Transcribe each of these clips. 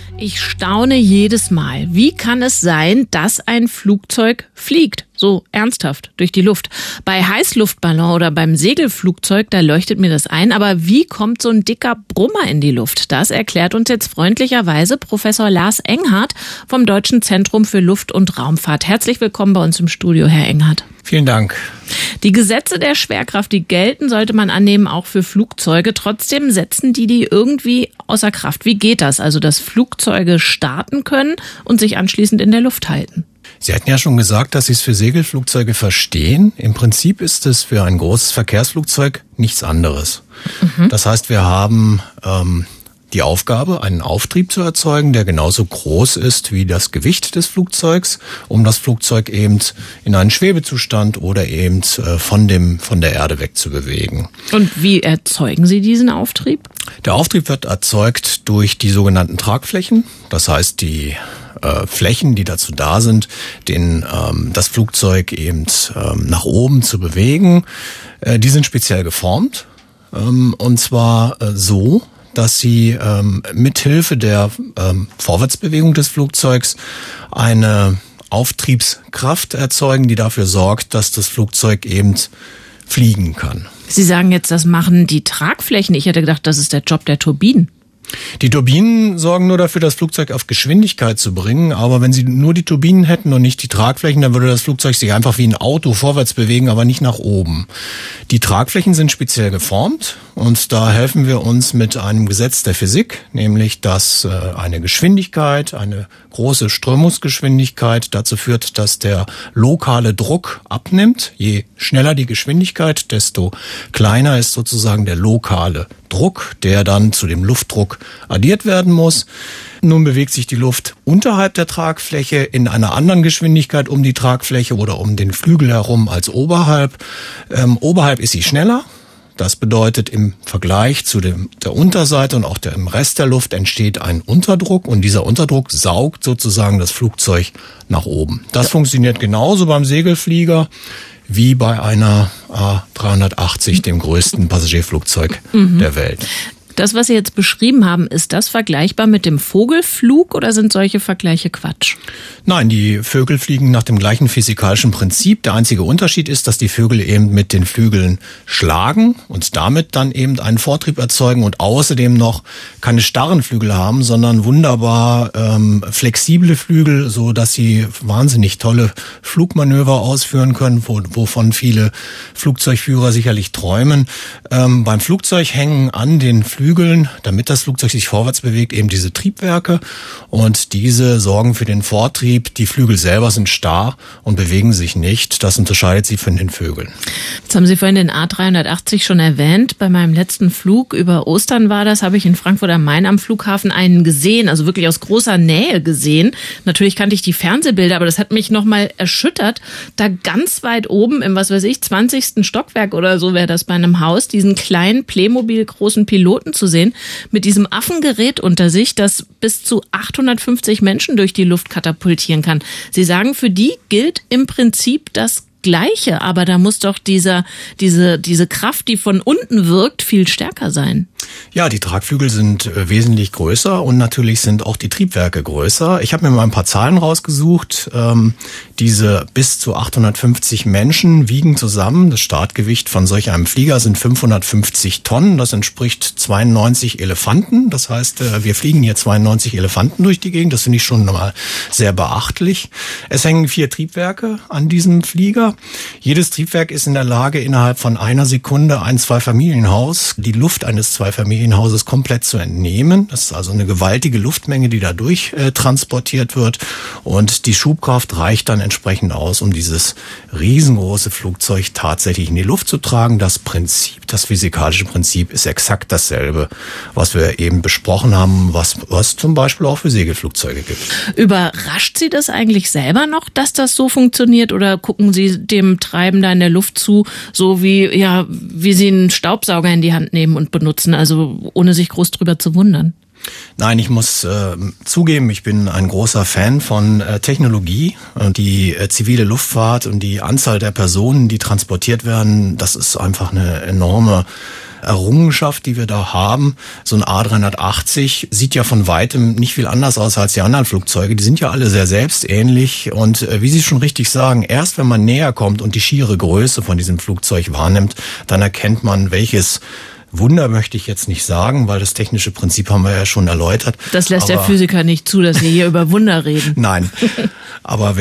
Ich staune jedes Mal. Wie kann es sein, dass ein Flugzeug fliegt? So ernsthaft durch die Luft. Bei Heißluftballon oder beim Segelflugzeug, da leuchtet mir das ein. Aber wie kommt so ein dicker Brummer in die Luft? Das erklärt uns jetzt freundlicherweise Professor Lars Enghardt vom Deutschen Zentrum für Luft- und Raumfahrt. Herzlich willkommen bei uns im Studio, Herr Enghardt. Vielen Dank. Die Gesetze der Schwerkraft, die gelten, sollte man annehmen, auch für Flugzeuge. Trotzdem setzen die irgendwie außer Kraft. Wie geht das? Also, dass Flugzeuge starten können und sich anschließend in der Luft halten. Sie hatten ja schon gesagt, dass Sie es für Segelflugzeuge verstehen. Im Prinzip ist es für ein großes Verkehrsflugzeug nichts anderes. Das heißt, wir haben die Aufgabe, einen Auftrieb zu erzeugen, der genauso groß ist wie das Gewicht des Flugzeugs, um das Flugzeug eben in einen Schwebezustand oder eben von der Erde wegzubewegen. Und wie erzeugen Sie diesen Auftrieb? Der Auftrieb wird erzeugt durch die sogenannten Tragflächen. Das heißt, die Flächen, die dazu da sind, das Flugzeug eben nach oben zu bewegen, die sind speziell geformt. Und zwar so, dass sie mithilfe der Vorwärtsbewegung des Flugzeugs eine Auftriebskraft erzeugen, die dafür sorgt, dass das Flugzeug eben fliegen kann. Sie sagen jetzt, das machen die Tragflächen. Ich hätte gedacht, das ist der Job der Turbinen. Die Turbinen sorgen nur dafür, das Flugzeug auf Geschwindigkeit zu bringen. Aber wenn Sie nur die Turbinen hätten und nicht die Tragflächen, dann würde das Flugzeug sich einfach wie ein Auto vorwärts bewegen, aber nicht nach oben. Die Tragflächen sind speziell geformt und da helfen wir uns mit einem Gesetz der Physik, nämlich dass eine Geschwindigkeit, eine große Strömungsgeschwindigkeit dazu führt, dass der lokale Druck abnimmt. Je schneller die Geschwindigkeit, desto kleiner ist sozusagen der lokale Druck, der dann zu dem Luftdruck addiert werden muss. Nun bewegt sich die Luft unterhalb der Tragfläche in einer anderen Geschwindigkeit um die Tragfläche oder um den Flügel herum als oberhalb. Oberhalb ist sie schneller. Das bedeutet, im Vergleich zu der Unterseite und auch im Rest der Luft entsteht ein Unterdruck und dieser Unterdruck saugt sozusagen das Flugzeug nach oben. Das funktioniert genauso beim Segelflieger wie bei einer A380, dem größten Passagierflugzeug der Welt. Das, was Sie jetzt beschrieben haben, ist das vergleichbar mit dem Vogelflug oder sind solche Vergleiche Quatsch? Nein, die Vögel fliegen nach dem gleichen physikalischen Prinzip. Der einzige Unterschied ist, dass die Vögel eben mit den Flügeln schlagen und damit dann eben einen Vortrieb erzeugen und außerdem noch keine starren Flügel haben, sondern wunderbar flexible Flügel, so dass sie wahnsinnig tolle Flugmanöver ausführen können, wovon viele Flugzeugführer sicherlich träumen. Beim Flugzeug hängen an den Flügeln, damit das Flugzeug sich vorwärts bewegt, eben diese Triebwerke und diese sorgen für den Vortrieb. Die Flügel selber sind starr und bewegen sich nicht. Das unterscheidet sie von den Vögeln. Jetzt haben Sie vorhin den A380 schon erwähnt. Bei meinem letzten Flug über Ostern war das, habe ich in Frankfurt am Main am Flughafen einen gesehen, also wirklich aus großer Nähe gesehen. Natürlich kannte ich die Fernsehbilder, aber das hat mich nochmal erschüttert, da ganz weit oben im, 20. Stockwerk oder so wäre das bei einem Haus, diesen kleinen Playmobil großen Piloten zu sehen, mit diesem Affengerät unter sich, das bis zu 850 Menschen durch die Luft katapultieren kann. Sie sagen, für die gilt im Prinzip das Gleiche, aber da muss doch diese Kraft, die von unten wirkt, viel stärker sein. Ja, die Tragflügel sind wesentlich größer und natürlich sind auch die Triebwerke größer. Ich habe mir mal ein paar Zahlen rausgesucht. Diese bis zu 850 Menschen wiegen zusammen. Das Startgewicht von solch einem Flieger sind 550 Tonnen. Das entspricht 92 Elefanten. Das heißt, wir fliegen hier 92 Elefanten durch die Gegend. Das finde ich schon mal sehr beachtlich. Es hängen 4 Triebwerke an diesem Flieger. Jedes Triebwerk ist in der Lage, innerhalb von einer Sekunde ein Zweifamilienhaus, die Luft eines Zweifamilienhauses komplett zu entnehmen. Das ist also eine gewaltige Luftmenge, die dadurch transportiert wird. Und die Schubkraft reicht dann entsprechend aus, um dieses riesengroße Flugzeug tatsächlich in die Luft zu tragen. Das Prinzip, das physikalische Prinzip ist exakt dasselbe, was wir eben besprochen haben, was zum Beispiel auch für Segelflugzeuge gibt. Überrascht Sie das eigentlich selber noch, dass das so funktioniert, oder gucken Sie dem Treiben da in der Luft zu, so wie Sie einen Staubsauger in die Hand nehmen und benutzen, also ohne sich groß drüber zu wundern? Nein, ich muss zugeben, ich bin ein großer Fan von Technologie. Die zivile Luftfahrt und die Anzahl der Personen, die transportiert werden, das ist einfach eine enorme Errungenschaft, die wir da haben. So ein A380 sieht ja von weitem nicht viel anders aus als die anderen Flugzeuge. Die sind ja alle sehr selbstähnlich und wie Sie schon richtig sagen, erst wenn man näher kommt und die schiere Größe von diesem Flugzeug wahrnimmt, dann erkennt man, welches Wunder möchte ich jetzt nicht sagen, weil das technische Prinzip haben wir ja schon erläutert. Das lässt der Physiker nicht zu, dass wir hier über Wunder reden. Nein, aber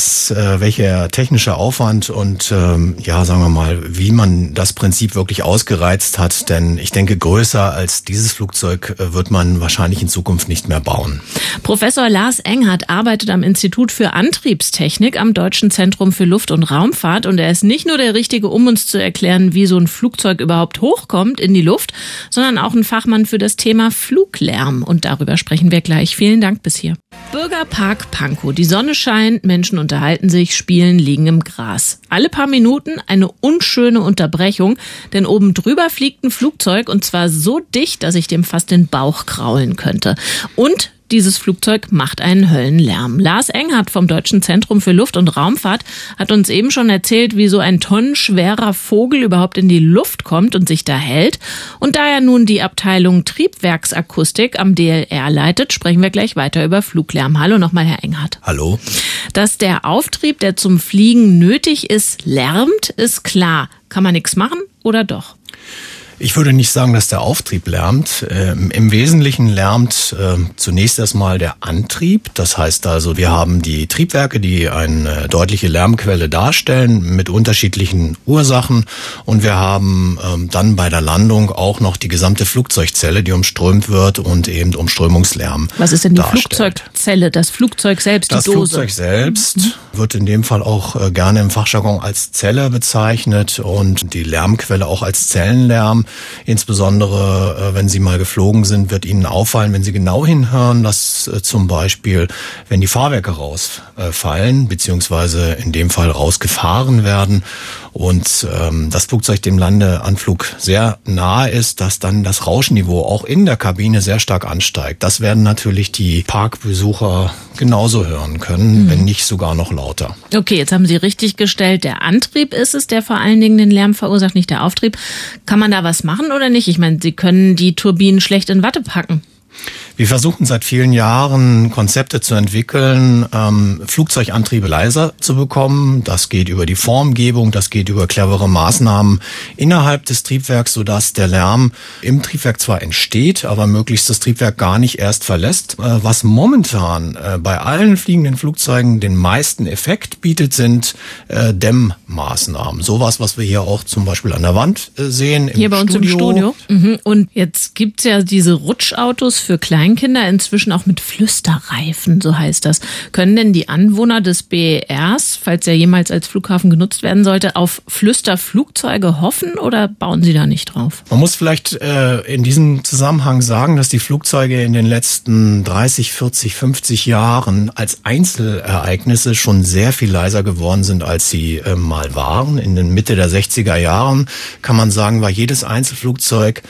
welcher technische Aufwand und sagen wir mal, wie man das Prinzip wirklich ausgereizt hat, denn ich denke, größer als dieses Flugzeug wird man wahrscheinlich in Zukunft nicht mehr bauen. Professor Lars Enghardt arbeitet am Institut für Antriebstechnik am Deutschen Zentrum für Luft- und Raumfahrt und er ist nicht nur der Richtige, um uns zu erklären, wie so ein Flugzeug überhaupt hochkommt in die Luft, sondern auch ein Fachmann für das Thema Fluglärm. Und darüber sprechen wir gleich. Vielen Dank bis hier. Bürgerpark Pankow. Die Sonne scheint, Menschen unterhalten sich, spielen, liegen im Gras. Alle paar Minuten eine unschöne Unterbrechung, denn oben drüber fliegt ein Flugzeug und zwar so dicht, dass ich dem fast den Bauch kraulen könnte. Und dieses Flugzeug macht einen Höllenlärm. Lars Enghardt vom Deutschen Zentrum für Luft- und Raumfahrt hat uns eben schon erzählt, wie so ein tonnenschwerer Vogel überhaupt in die Luft kommt und sich da hält. Und da er nun die Abteilung Triebwerksakustik am DLR leitet, sprechen wir gleich weiter über Fluglärm. Hallo nochmal, Herr Enghardt. Hallo. Dass der Auftrieb, der zum Fliegen nötig ist, lärmt, ist klar. Kann man nichts machen oder doch? Ich würde nicht sagen, dass der Auftrieb lärmt. Im Wesentlichen lärmt zunächst erstmal der Antrieb. Das heißt also, wir haben die Triebwerke, die eine deutliche Lärmquelle darstellen mit unterschiedlichen Ursachen. Und wir haben dann bei der Landung auch noch die gesamte Flugzeugzelle, die umströmt wird und eben Umströmungslärm Was ist denn die darstellt. Flugzeugzelle? Das Flugzeug selbst, die Dose? Das Flugzeug selbst wird in dem Fall auch gerne im Fachjargon als Zelle bezeichnet und die Lärmquelle auch als Zellenlärm. Insbesondere, wenn Sie mal geflogen sind, wird Ihnen auffallen, wenn Sie genau hinhören, dass zum Beispiel, wenn die Fahrwerke rausfallen, beziehungsweise in dem Fall rausgefahren werden und das Flugzeug dem Landeanflug sehr nahe ist, dass dann das Rauschniveau auch in der Kabine sehr stark ansteigt. Das werden natürlich die Parkbesucher genauso hören können, wenn nicht sogar noch lauter. Okay, jetzt haben Sie richtig gestellt, der Antrieb ist es, der vor allen Dingen den Lärm verursacht, nicht der Auftrieb. Kann man da was machen oder nicht? Ich meine, Sie können die Turbinen schlecht in Watte packen. Wir versuchen seit vielen Jahren Konzepte zu entwickeln, Flugzeugantriebe leiser zu bekommen. Das geht über die Formgebung, das geht über clevere Maßnahmen innerhalb des Triebwerks, sodass der Lärm im Triebwerk zwar entsteht, aber möglichst das Triebwerk gar nicht erst verlässt. Was momentan bei allen fliegenden Flugzeugen den meisten Effekt bietet, sind Dämmmaßnahmen. Sowas, was wir hier auch zum Beispiel an der Wand sehen. Hier bei uns im Studio. Und jetzt gibt's ja diese Rutschautos für Kleinkinder, inzwischen auch mit Flüsterreifen, so heißt das. Können denn die Anwohner des BERs, falls er jemals als Flughafen genutzt werden sollte, auf Flüsterflugzeuge hoffen oder bauen sie da nicht drauf? Man muss vielleicht in diesem Zusammenhang sagen, dass die Flugzeuge in den letzten 30, 40, 50 Jahren als Einzelereignisse schon sehr viel leiser geworden sind, als sie mal waren. In den Mitte der 60er Jahren kann man sagen, war jedes Einzelflugzeug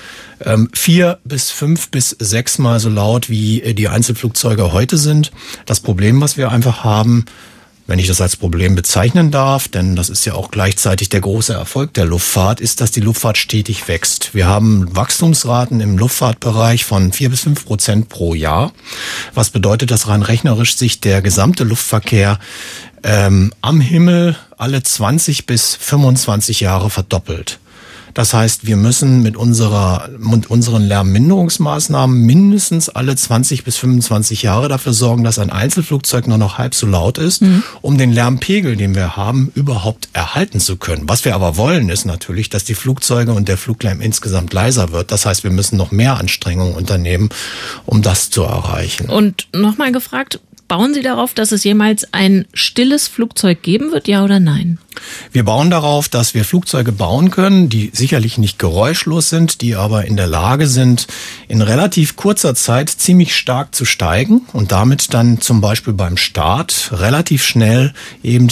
4 bis 5 bis 6 Mal so laut, wie die Einzelflugzeuge heute sind. Das Problem, was wir einfach haben, wenn ich das als Problem bezeichnen darf, denn das ist ja auch gleichzeitig der große Erfolg der Luftfahrt, ist, dass die Luftfahrt stetig wächst. Wir haben Wachstumsraten im Luftfahrtbereich von 4 bis 5% pro Jahr, was bedeutet, dass rein rechnerisch sich der gesamte Luftverkehr am Himmel alle 20 bis 25 Jahre verdoppelt. Das heißt, wir müssen mit unseren Lärmminderungsmaßnahmen mindestens alle 20 bis 25 Jahre dafür sorgen, dass ein Einzelflugzeug nur noch halb so laut ist, um den Lärmpegel, den wir haben, überhaupt erhalten zu können. Was wir aber wollen, ist natürlich, dass die Flugzeuge und der Fluglärm insgesamt leiser wird. Das heißt, wir müssen noch mehr Anstrengungen unternehmen, um das zu erreichen. Und nochmal gefragt, bauen Sie darauf, dass es jemals ein stilles Flugzeug geben wird, ja oder nein? Wir bauen darauf, dass wir Flugzeuge bauen können, die sicherlich nicht geräuschlos sind, die aber in der Lage sind, in relativ kurzer Zeit ziemlich stark zu steigen und damit dann zum Beispiel beim Start relativ schnell eben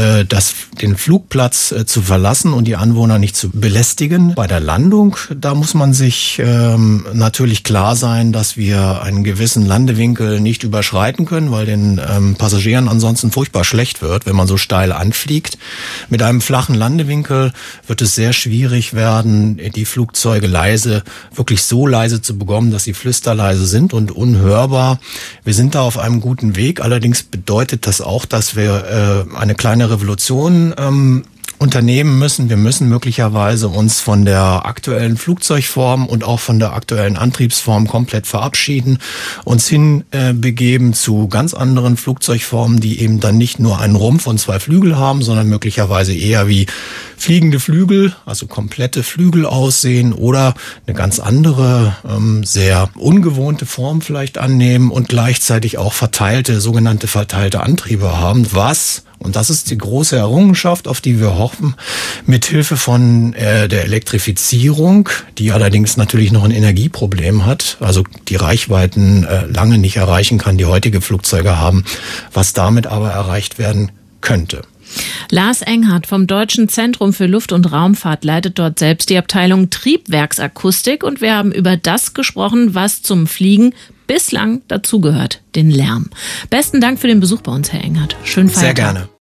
den Flugplatz zu verlassen und die Anwohner nicht zu belästigen. Bei der Landung, da muss man sich natürlich klar sein, dass wir einen gewissen Landewinkel nicht überschreiten können, weil den Passagieren ansonsten furchtbar schlecht wird, wenn man so steil anfliegt. Mit einem flachen Landewinkel wird es sehr schwierig werden, die Flugzeuge wirklich so leise zu bekommen, dass sie flüsterleise sind und unhörbar. Wir sind da auf einem guten Weg. Allerdings bedeutet das auch, dass wir eine kleine Revolution unternehmen müssen. Wir müssen möglicherweise uns von der aktuellen Flugzeugform und auch von der aktuellen Antriebsform komplett verabschieden, uns hinbegeben zu ganz anderen Flugzeugformen, die eben dann nicht nur einen Rumpf und 2 Flügel haben, sondern möglicherweise eher wie fliegende Flügel, also komplette Flügel aussehen oder eine ganz andere, sehr ungewohnte Form vielleicht annehmen und gleichzeitig auch sogenannte verteilte Antriebe haben, und das ist die große Errungenschaft, auf die wir hoffen, mithilfe von der Elektrifizierung, die allerdings natürlich noch ein Energieproblem hat, also die Reichweiten lange nicht erreichen kann, die heutige Flugzeuge haben, was damit aber erreicht werden könnte. Lars Enghardt vom Deutschen Zentrum für Luft- und Raumfahrt leitet dort selbst die Abteilung Triebwerksakustik und wir haben über das gesprochen, was zum Fliegen bislang dazugehört, den Lärm. Besten Dank für den Besuch bei uns, Herr Enghardt. Schönen Feiertag. Sehr gerne.